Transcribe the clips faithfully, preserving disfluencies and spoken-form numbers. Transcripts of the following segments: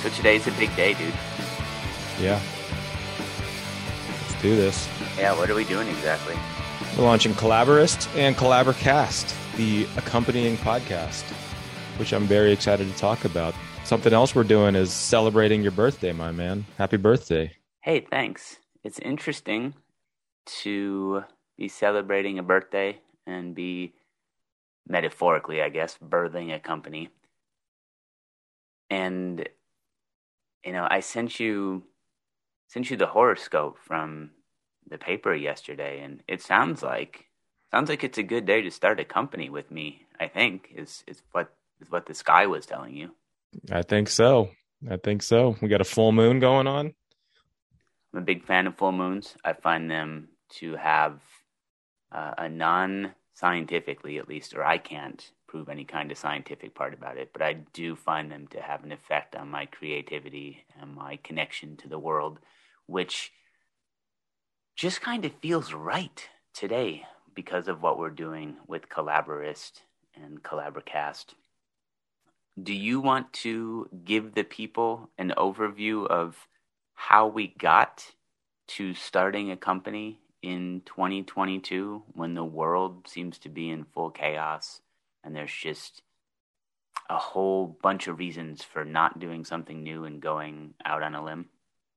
So today's a big day, dude. Yeah. Let's do this. Yeah, what are we doing exactly? We're launching Collaborist and Collaborcast, the accompanying podcast, which I'm very excited to talk about. Something else we're doing is celebrating your birthday, my man. Happy birthday. Hey, thanks. It's interesting to be celebrating a birthday and be, metaphorically, I guess, birthing a company. And, you know, I sent you sent you the horoscope from the paper yesterday, and it sounds like sounds like it's a good day to start a company with me, I think, is is what is what the sky was telling you. I think so. I think so. We got a full moon going on. I'm a big fan of full moons. I find them to have uh, a non-scientifically, at least, or I can't prove any kind of scientific part about it, but I do find them to have an effect on my creativity and my connection to the world, which just kind of feels right today because of what we're doing with Collaborist and Collaborcast. Do you want to give the people an overview of how we got to starting a company in twenty twenty-two when the world seems to be in full chaos and there's just a whole bunch of reasons for not doing something new and going out on a limb?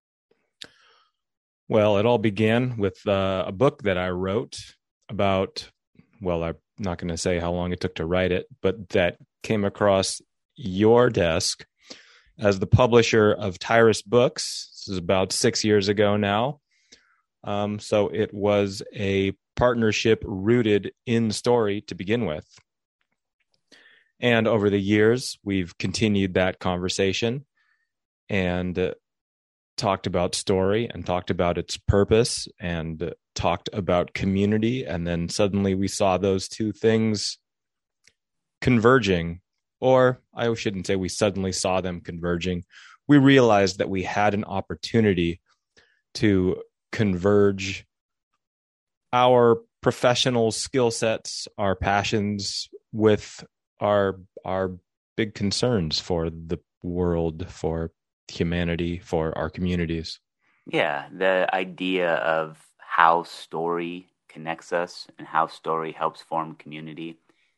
Well, it all began with uh, a book that I wrote about, well, I'm not going to say how long it took to write it, but that came across your desk as the publisher of Tyrus Books. This is about six years ago now. Um, so it was a partnership rooted in story to begin with. And over the years, we've continued that conversation and uh, talked about story and talked about its purpose and uh, talked about community. And then suddenly we saw those two things converging, or I shouldn't say we suddenly saw them converging. We realized that we had an opportunity to converge our professional skill sets, our passions with our our big concerns for the world, for humanity, for our communities. Yeah, the idea of how story connects us and how story helps form community.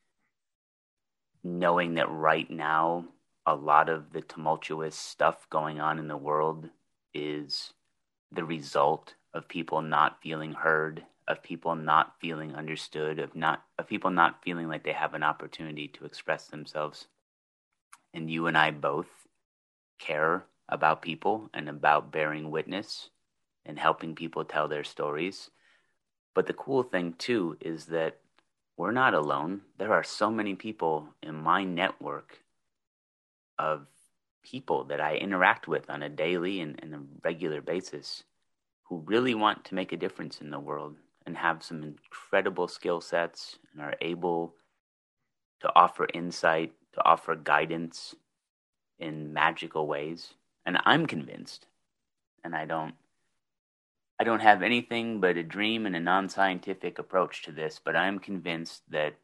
Knowing that right now, a lot of the tumultuous stuff going on in the world is the result of people not feeling heard, of people not feeling understood, of not of people not feeling like they have an opportunity to express themselves. And you and I both care about people and about bearing witness and helping people tell their stories. But the cool thing too is that we're not alone. There are so many people in my network of people that I interact with on a daily and, and a regular basis who really want to make a difference in the world and have some incredible skill sets and are able to offer insight, to offer guidance in magical ways. And I'm convinced, and I don't I don't have anything but a dream and a non-scientific approach to this, but I'm convinced that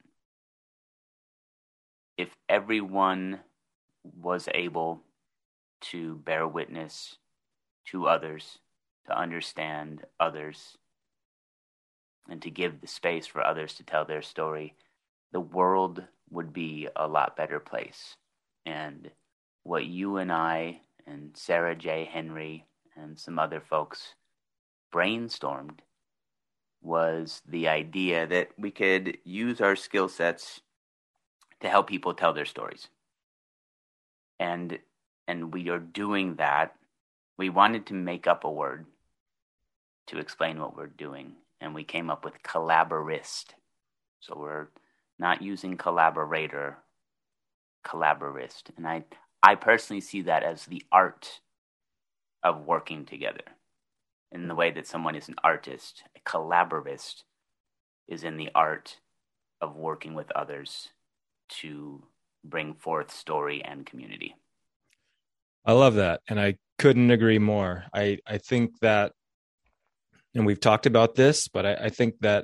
if everyone was able to bear witness to others, to understand others, and to give the space for others to tell their story, the world would be a lot better place. And what you and I and Sarah J. Henry and some other folks brainstormed was the idea that we could use our skill sets to help people tell their stories. And and we are doing that. We wanted to make up a word to explain what we're doing, and we came up with collaborist. So we're not using collaborator, collaborist. And I I personally see that as the art of working together. In the way that someone is an artist, a collaborist is in the art of working with others to bring forth story and community. I love that. And I couldn't agree more. I, I think that, and we've talked about this, but I, I think that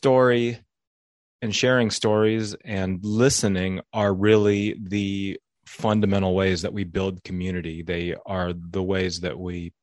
story and sharing stories and listening are really the fundamental ways that we build community. They are the ways that we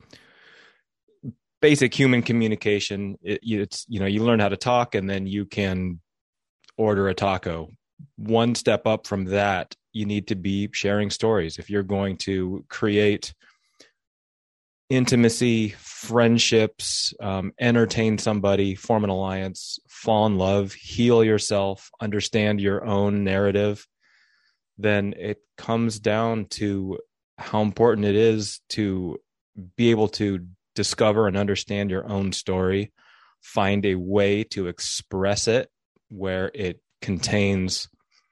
basic human communication. It, it's, you know, you learn how to talk and then you can order a taco. One step up from that, you need to be sharing stories. If you're going to create intimacy, friendships, um, entertain somebody, form an alliance, fall in love, heal yourself, understand your own narrative, then it comes down to how important it is to be able to discover and understand your own story, find a way to express it where it contains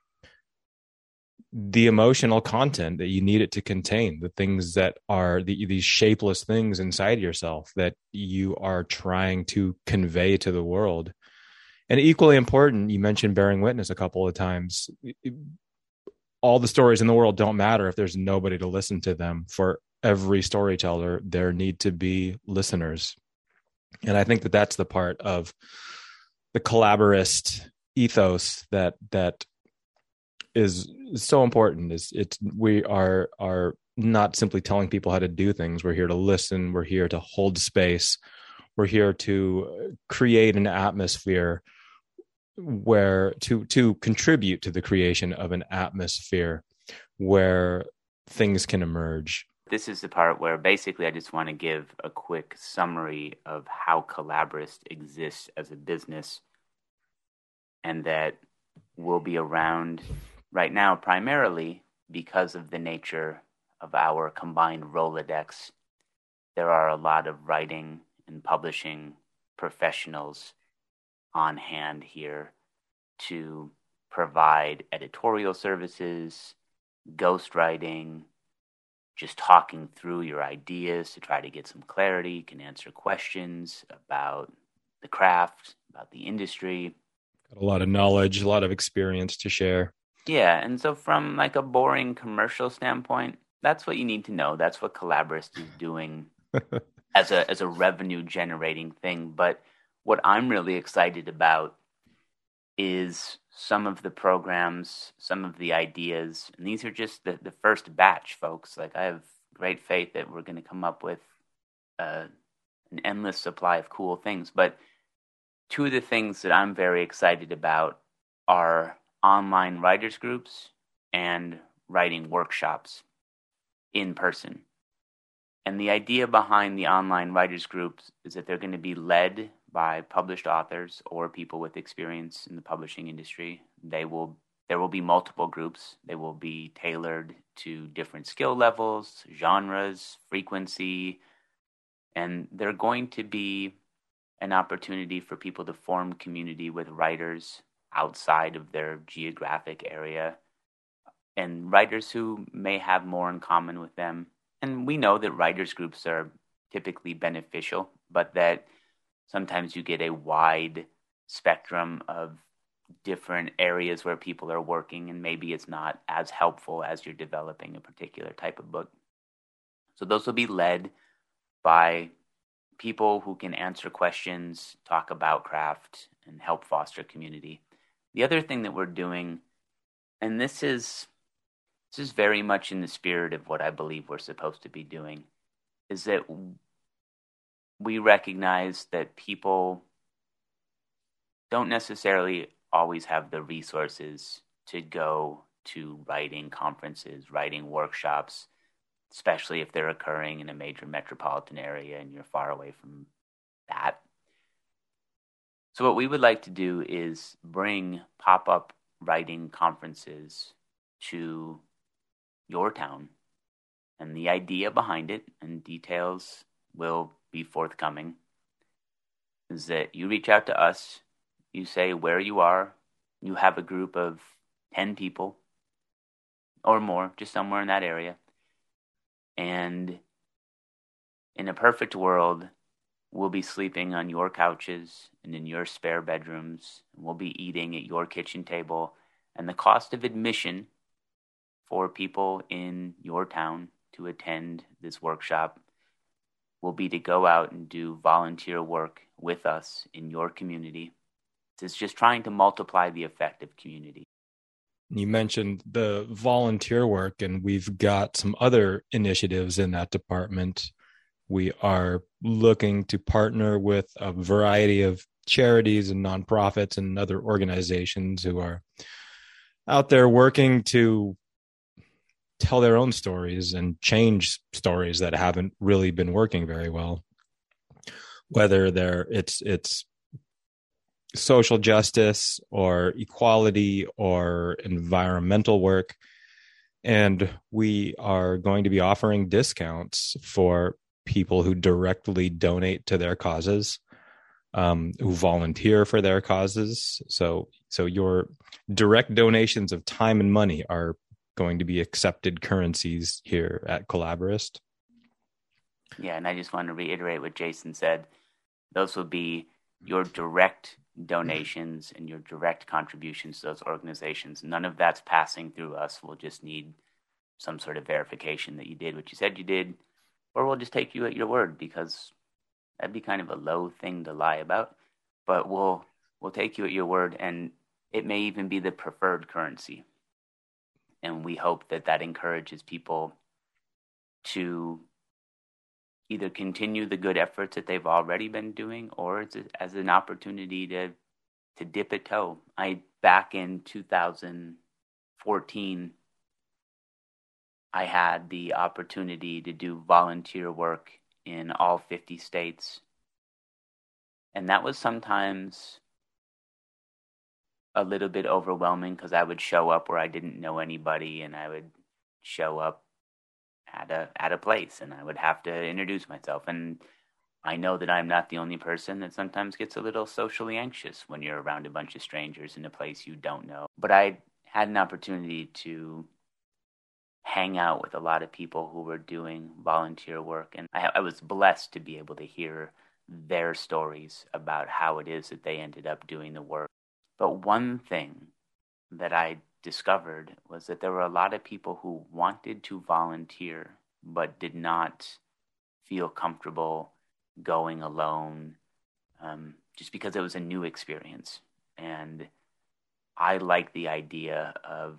the emotional content that you need it to contain, the things that are the, these shapeless things inside yourself that you are trying to convey to the world. And equally important, you mentioned bearing witness a couple of times. All the stories in the world don't matter if there's nobody to listen to them. For every storyteller, there need to be listeners. And I think that that's the part of the collaborist ethos that that is so important. Is it's we are are not simply telling people how to do things. We're here to listen. We're here to hold space. We're here to create an atmosphere where to to contribute to the creation of an atmosphere where things can emerge. This is the part where basically I just want to give a quick summary of how Collaborist exists as a business, and that will be around right now primarily because of the nature of our combined Rolodex. There are a lot of writing and publishing professionals on hand here to provide editorial services, ghostwriting, just talking through your ideas to try to get some clarity. You can answer questions about the craft, about the industry. Got a lot of knowledge, a lot of experience to share. Yeah, and so from like a boring commercial standpoint, that's what you need to know. That's what Collaborist is doing as a as a revenue generating thing. But what I'm really excited about is some of the programs, some of the ideas, and these are just the, the first batch, folks. Like I have great faith that we're going to come up with uh, an endless supply of cool things. But two of the things that I'm very excited about are online writers groups and writing workshops in person. And the idea behind the online writers groups is that they're going to be led by published authors or people with experience in the publishing industry. They will there will be multiple groups. They will be tailored to different skill levels, genres, frequency, and they're going to be an opportunity for people to form community with writers outside of their geographic area and writers who may have more in common with them. And we know that writers groups are typically beneficial, but that sometimes you get a wide spectrum of different areas where people are working, and maybe it's not as helpful as you're developing a particular type of book. So those will be led by people who can answer questions, talk about craft, and help foster community. The other thing that we're doing, and this is this is very much in the spirit of what I believe we're supposed to be doing, is that we recognize that people don't necessarily always have the resources to go to writing conferences, writing workshops, especially if they're occurring in a major metropolitan area and you're far away from that. So what we would like to do is bring pop-up writing conferences to your town. And the idea behind it, and details will be forthcoming, is that you reach out to us, you say where you are, you have a group of ten people or more, just somewhere in that area. And in a perfect world, we'll be sleeping on your couches and in your spare bedrooms. And we'll be eating at your kitchen table. And the cost of admission for people in your town to attend this workshop will be to go out and do volunteer work with us in your community. It's just trying to multiply the effect of community. You mentioned the volunteer work, and we've got some other initiatives in that department. We are looking to partner with a variety of charities and nonprofits and other organizations who are out there working to tell their own stories and change stories that haven't really been working very well. Whether they're it's it's social justice or equality or environmental work. And we are going to be offering discounts for people who directly donate to their causes, um, who volunteer for their causes. So, so your direct donations of time and money are going to be accepted currencies here at Collaborist. Yeah, and I just want to reiterate what Jason said. Those will be your direct donations and your direct contributions to those organizations. None of that's passing through us. We'll just need some sort of verification that you did what you said you did, or we'll just take you at your word, because that'd be kind of a low thing to lie about. But we'll we'll take you at your word, and it may even be the preferred currency. And we hope that that encourages people to either continue the good efforts that they've already been doing, or as, a, as an opportunity to to dip a toe. I back in two thousand fourteen, I had the opportunity to do volunteer work in all fifty states, and that was sometimes a little bit overwhelming, because I would show up where I didn't know anybody, and I would show up at a at a place, and I would have to introduce myself. And I know that I'm not the only person that sometimes gets a little socially anxious when you're around a bunch of strangers in a place you don't know. But I had an opportunity to hang out with a lot of people who were doing volunteer work, and I, I was blessed to be able to hear their stories about how it is that they ended up doing the work. But one thing that I discovered was that there were a lot of people who wanted to volunteer but did not feel comfortable going alone, um, just because it was a new experience. And I like the idea of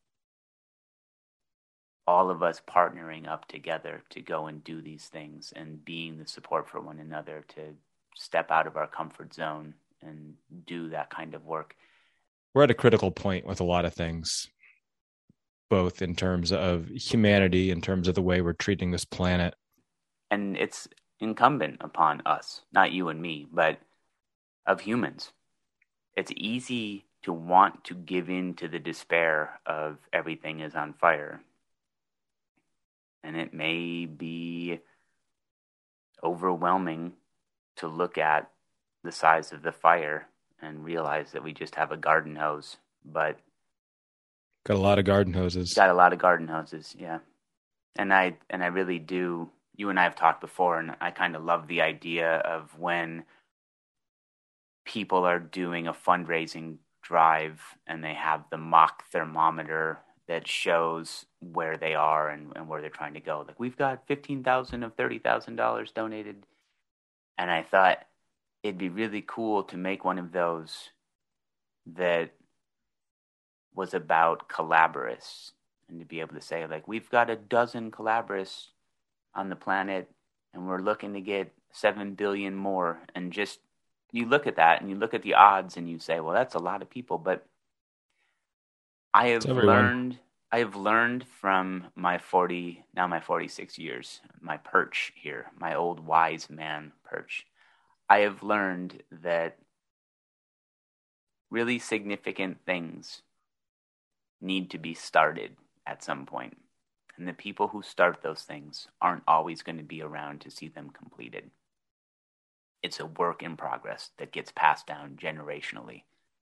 all of us partnering up together to go and do these things, and being the support for one another to step out of our comfort zone and do that kind of work. We're at a critical point with a lot of things, both in terms of humanity, in terms of the way we're treating this planet. And it's incumbent upon us, not you and me, but of humans. It's easy to want to give in to the despair of everything is on fire. And it may be overwhelming to look at the size of the fire and realize that we just have a garden hose, but got a lot of garden hoses. Got a lot of garden hoses, yeah. And I and I really do. You and I have talked before, and I kind of love the idea of when people are doing a fundraising drive and they have the mock thermometer that shows where they are and, and where they're trying to go. Like, we've got fifteen thousand of thirty thousand dollars donated, and I thought it'd be really cool to make one of those that was about Collaborist, and to be able to say, like, we've got a dozen Collaborist on the planet, and we're looking to get seven billion more. And just, you look at that and you look at the odds and you say, well, that's a lot of people. But I have learned, I have learned from my forty, now my forty-six years, my perch here, my old wise man perch. I have learned that really significant things need to be started at some point. And the people who start those things aren't always going to be around to see them completed. It's a work in progress that gets passed down generationally.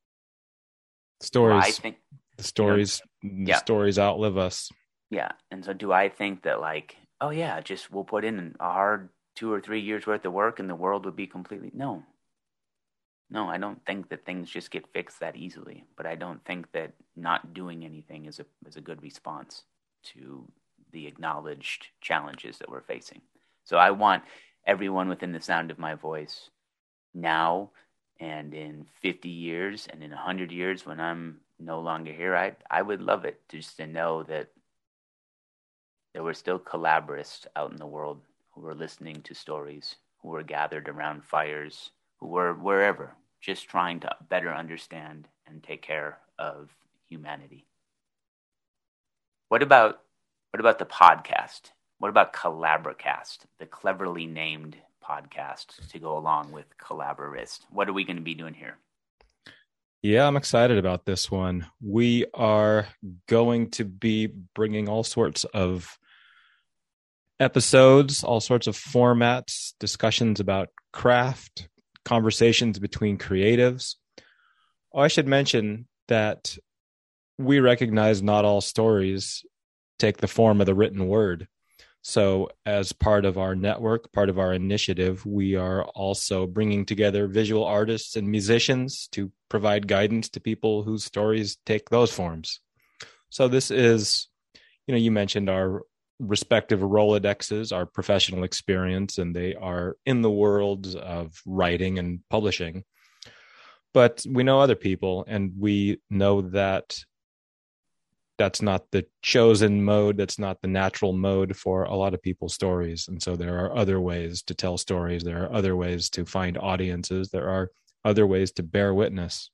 Stories, I think, the stories, you know, the yeah. stories outlive us. Yeah. And so do I think that, like, oh yeah, just we'll put in a hard two or three years worth of work and the world would be completely, no. No, I don't think that things just get fixed that easily, but I don't think that not doing anything is a is a good response to the acknowledged challenges that we're facing. So I want everyone within the sound of my voice now and in fifty years and in one hundred years, when I'm no longer here, I I would love it just to know that there were still collaborists out in the world who were listening to stories, who were gathered around fires, who were wherever, just trying to better understand and take care of humanity. What about what about the podcast? What about Collaboracast, the cleverly named podcast to go along with Collaborist? What are we going to be doing here? Yeah, I'm excited about this one. We are going to be bringing all sorts of episodes, all sorts of formats, discussions about craft, conversations between creatives. Oh, I should mention that we recognize not all stories take the form of the written word. So as part of our network, part of our initiative, we are also bringing together visual artists and musicians to provide guidance to people whose stories take those forms. So this is, you know, you mentioned our respective Rolodexes, our professional experience, and they are in the world of writing and publishing. But we know other people, and we know that that's not the chosen mode. That's not the natural mode for a lot of people's stories. And so there are other ways to tell stories. There are other ways to find audiences. There are other ways to bear witness.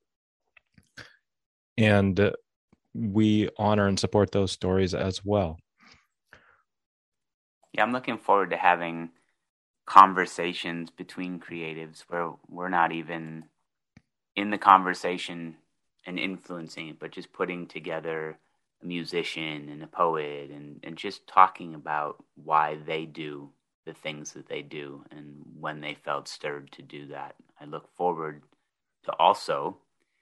And uh, we honor and support those stories as well. Yeah, I'm looking forward to having conversations between creatives where we're not even in the conversation and influencing it, but just putting together a musician and a poet and, and just talking about why they do the things that they do and when they felt stirred to do that. I look forward to also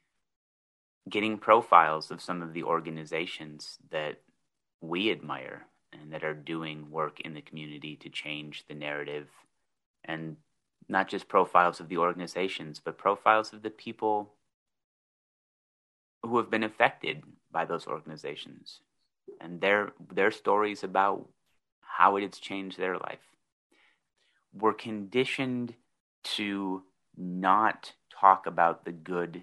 getting profiles of some of the organizations that we admire and that are doing work in the community to change the narrative, and not just profiles of the organizations, but profiles of the people who have been affected by those organizations and their their stories about how it has changed their life. We're conditioned to not talk about the good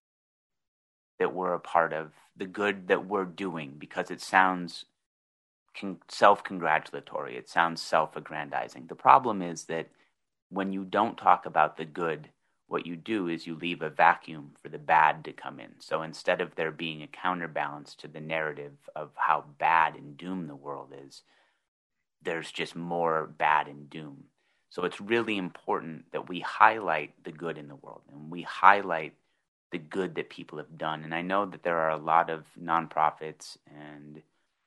that we're a part of, the good that we're doing, because it sounds con- self-congratulatory. It sounds self-aggrandizing. The problem is that when you don't talk about the good, what you do is you leave a vacuum for the bad to come in. So instead of there being a counterbalance to the narrative of how bad and doomed the world is, there's just more bad and doom. So it's really important that we highlight the good in the world and we highlight the good that people have done. And I know that there are a lot of nonprofits and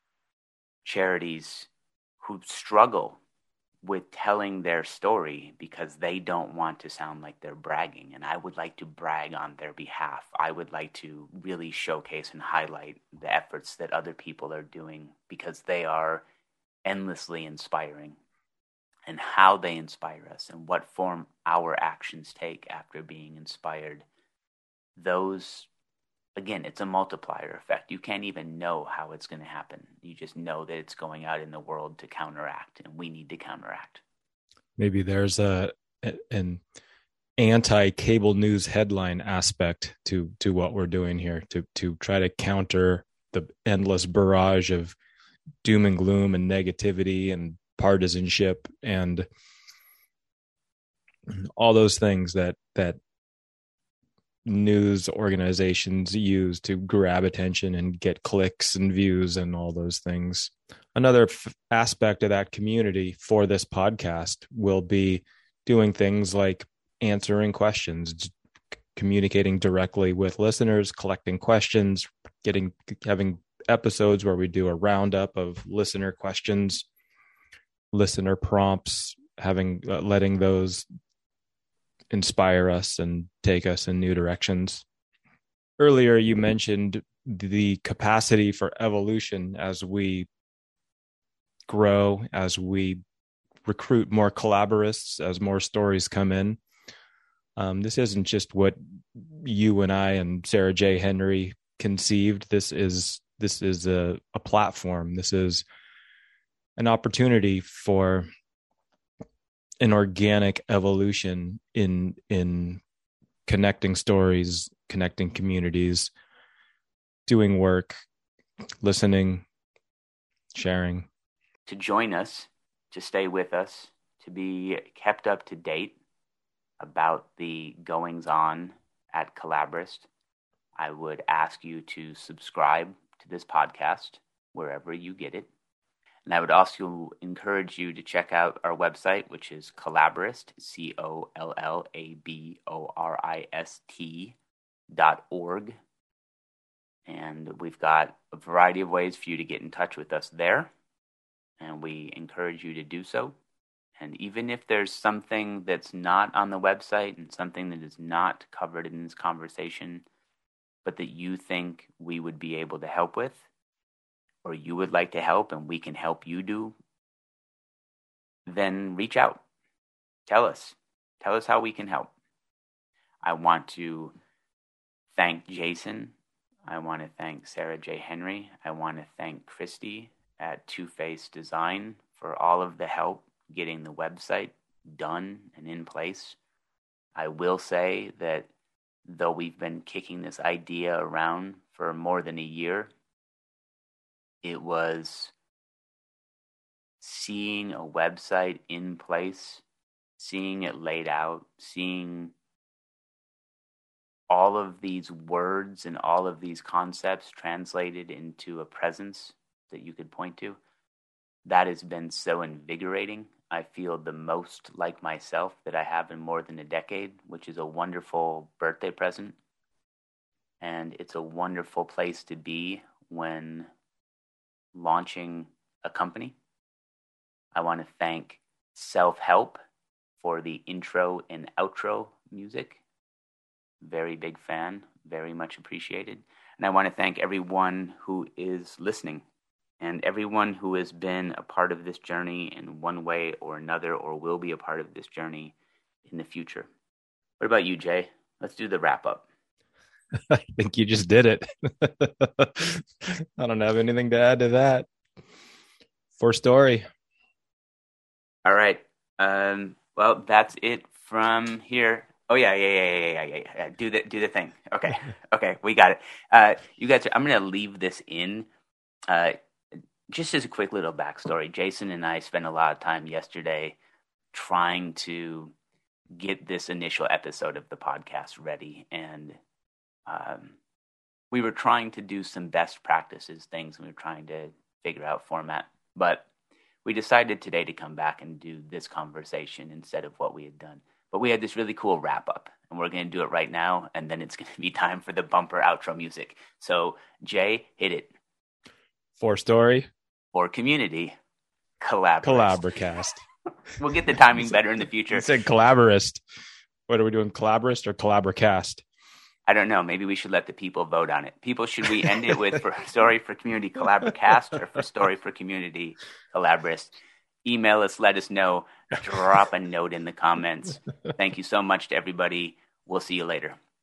charities who struggle with telling their story because they don't want to sound like they're bragging. And I would like to brag on their behalf. I would like to really showcase and highlight the efforts that other people are doing because they are endlessly inspiring, and how they inspire us and what form our actions take after being inspired. Those, again, it's a multiplier effect. You can't even know how it's going to happen. You just know that it's going out in the world to counteract, and we need to counteract. Maybe there's a an anti-cable news headline aspect to to what we're doing here to to try to counter the endless barrage of doom and gloom and negativity and partisanship and all those things that that news organizations use to grab attention and get clicks and views and all those things. Another f- aspect of that community for this podcast will be doing things like answering questions, communicating directly with listeners, collecting questions, getting having episodes where we do a roundup of listener questions, listener prompts, having uh, letting those inspire us and take us in new directions. Earlier, you mentioned the capacity for evolution as we grow, as we recruit more collaboratists, as more stories come in. Um, this isn't just what you and I and Sarah J. Henry conceived. This is this is a, a platform. This is an opportunity for an organic evolution in in connecting stories, connecting communities, doing work, listening, sharing. To join us, to stay with us, to be kept up to date about the goings-on at Collaborist, I would ask you to subscribe to this podcast wherever you get it. And I would also encourage you to check out our website, which is Collaborist, C O L L A B O R I S T dot org. And we've got a variety of ways for you to get in touch with us there. And we encourage you to do so. And even if there's something that's not on the website and something that is not covered in this conversation, but that you think we would be able to help with, or you would like to help and we can help you do, then reach out. Tell us. Tell us how we can help. I want to thank Jason. I want to thank Sarah J. Henry. I want to thank Christy at Two Face Design for all of the help getting the website done and in place. I will say that though we've been kicking this idea around for more than a year, it was seeing a website in place, seeing it laid out, seeing all of these words and all of these concepts translated into a presence that you could point to. That has been so invigorating. I feel the most like myself that I have in more than a decade, which is a wonderful birthday present. And it's a wonderful place to be when launching a company. I want to thank Self-Help for the intro and outro music. Very big fan, very much appreciated. And I want to thank everyone who is listening and everyone who has been a part of this journey in one way or another, or will be a part of this journey in the future. What about you, Jay? Let's do the wrap up. I think you just did it. I don't have anything to add to that. For story. All right. Um, well, that's it from here. Oh yeah, yeah, yeah, yeah, yeah, yeah, yeah. Do the do the thing. Okay, okay, we got it. Uh, you guys, I'm gonna leave this in. Uh, just as a quick little backstory, Jason and I spent a lot of time yesterday trying to get this initial episode of the podcast ready, and um, we were trying to do some best practices things. We were trying to figure out format, but we decided today to come back and do this conversation instead of what we had done. But we had this really cool wrap up, and we're going to do it right now, and then it's going to be time for the bumper outro music. So, Jay, hit it. For story. For community. Collaborist. Collaborcast. We'll get the timing better in the future. You said collaborist. What are we doing? Collaborist or Collaborcast? I don't know. Maybe we should let the people vote on it. People, should we end it with for story for community Collaborcast or for story for community Collaborist? Email us, let us know. Drop a note in the comments. Thank you so much to everybody. We'll see you later.